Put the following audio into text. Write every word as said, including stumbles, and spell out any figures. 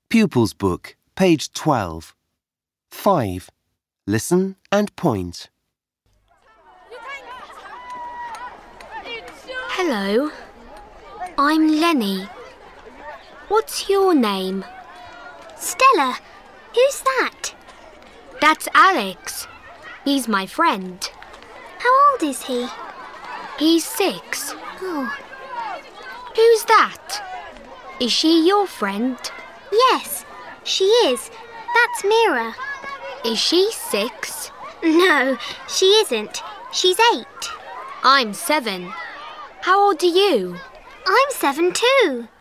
Pupils Book, page twelve. five. Listen and point. Hello, I'm Lenny. What's your name? Stella. Who's that? That's Alex. He's my friend. How old is he? He's six. Oh. Who's that? Is she your friend? Yes, she is. That's Mira. Is she six? No, she isn't. She's eight. I'm seven. How old are you? I'm seven too.